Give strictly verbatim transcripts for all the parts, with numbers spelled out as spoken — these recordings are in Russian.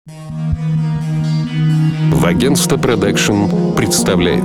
Вагенста Продакшн представляет.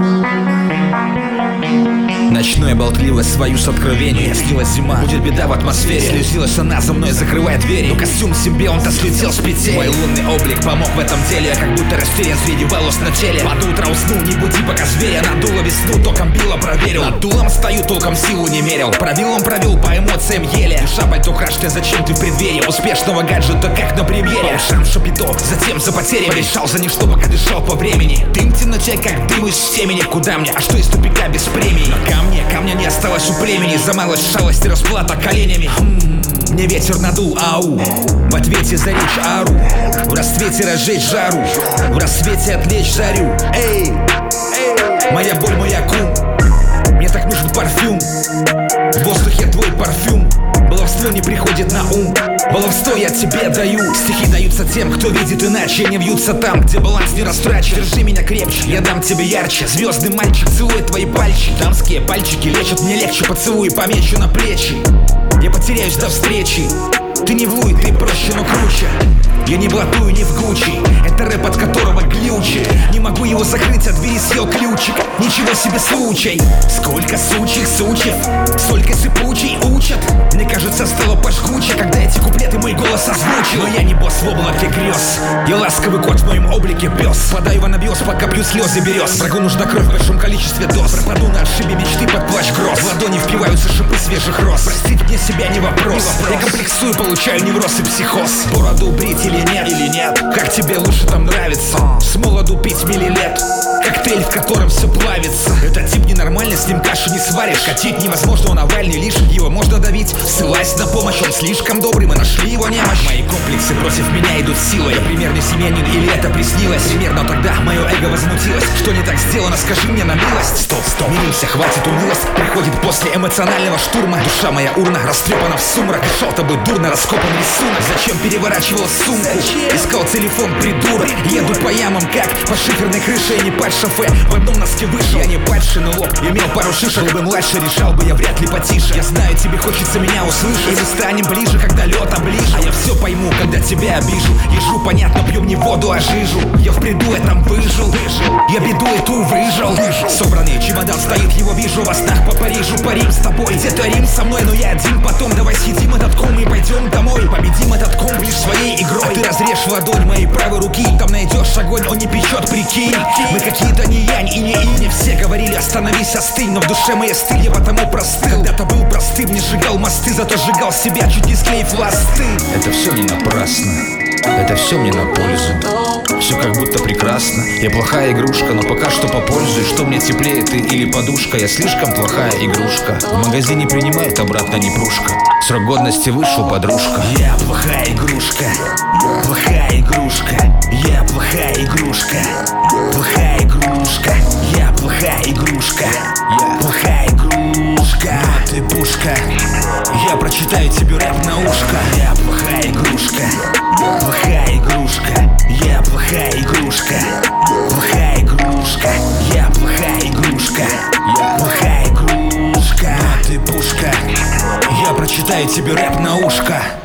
Ночное болтливость, свою с откровением. Снилась зима, будет беда в атмосфере. Слезилась она за мной, закрывая двери. Но костюм себе он-то слетел с петель. Мой лунный облик помог в этом деле. Я как будто растерян среди волос на теле. Под утро уснул, не буди пока зверя. Надуло весну, током било, проверил. Над дулом стою, толком силу не мерил. Пробил он провел по эмоциям еле. Душа пальто крашка, зачем ты в преддверии успешного гаджета, как на премьере. Шрам шапито, затем за потерями. Решал за ничто, пока дышал по времени. Дым в темноте, как дым из семени. Куда мне, а что из тупика без премии? Но ко мне, камня не осталось у племени. За малость, шалость и расплата коленями. Хм, мне ветер надул, ау. В ответе за речь ору. В расцвете разжечь жару. В рассвете отвлечь жарю. Эй, моя боль, мой акум. Мне так нужен парфюм. В воздухе твой парфюм. Баловство не приходит на ум. Баловство я тебе даю. Стихи даются тем, кто видит иначе. Не вьются там, где баланс не растрачен. Держи меня крепче, я дам тебе ярче. Звездный мальчик целует твои пальчики. Дамские пальчики лечат, мне легче. Поцелуй помечу на плечи. Я потеряюсь до встречи. Ты не влуй, ты проще, но круче. Я не блатую, не в Гуччи. Это рэп, от которого глючит. Не могу его закрыть, от двери съел ключик. Ничего себе случай. Сколько сучьих сучьев, столько сыпучей учат. Мне кажется, стало пожгуче, когда эти куплеты мой голос озвучил. Но я не босс в облаке грез. Я ласковый кот в моем облике пес. Впадаю в анабиоз, пока пью слезы берез. Врагу нужна кровь в большом количестве доз. Пропаду на отшибе мечты под плащ гроз. В ладони впиваются шипы свежих роз. Простить мне себя не вопрос, не вопрос. Я комплексую, получаю невроз и психоз. Бороду брить или нет, или нет? Как тебе лучше там нравится? С молоду пить миллилет. Коктейль, в котором все плавится. Этот тип ненормальный, с ним кашу не сваришь. Катить невозможно, он овальный, лишь его можно давить. Ссылаясь на помощь, он слишком добрый. Мы нашли его немощь. Мои комплексы против меня идут силой. Я примерный семьянин или это приснилось? Примерно тогда мое эго возмутилось. Что не так сделано, скажи мне на милость. Стоп, стоп, миримся, хватит унылость. Приходит после эмоционального штурма. Душа моя урна растрепана в сумрак. Дышал тобой дурно, раскопан рисунок. Зачем переворачивал сумку? Искал телефон, придурок. Еду по ямам, как по шиферной крыше. Я не под шофе, в одном носке вышел. Я не падший, но лоб имел пару шишек. Был бы младше, решал бы я вряд ли потише. Я знаю, тебе хочется меня услышать. И мы станем ближе, когда лед оближу. А я все пойму, когда тебя обижу. Ежу, понятно, пьем не воду, а жижу. Я в бреду этом выжил. Я беду эту выжил. Собранный чемодан стоит, его вижу во снах по Парижу. Парим с тобой, где-то Рим со мной, но я один потом. Давай съедим этот ком и пойдем домой. Победим этот ком лишь своей игрой. А ты разрежь ладонь моей правой руки. Там найдешь огонь, он не печет, прикинь. Мы какие-то не янь и не инь. Мне все говорили, остановись, остынь. Но в душе моей стыль, я потому простыл. Когда-то был простым, не сжигал мосты, зато сжигал себя, чуть не склеив ласты. Это все не напрасно, это все мне на пользу. Все как будто прекрасно. Я плохая игрушка, но пока что попользуюсь. Что мне теплее, ты или подушка? Я слишком плохая игрушка. В магазине принимают обратно не прушка. Срок годности вышел, подружка. Я плохая игрушка, плохая игрушка. Я плохая игрушка, плохая игрушка. Я плохая игрушка, я плохая игрушка. А ты пушка, я прочитаю тебе рэп на ушко. Я плохая игрушка, плохая игрушка. Я плохая игрушка, плохая игрушка. Я плохая игрушка, я плохая игрушка. А ты пушка, я прочитаю тебе рэп на ушко.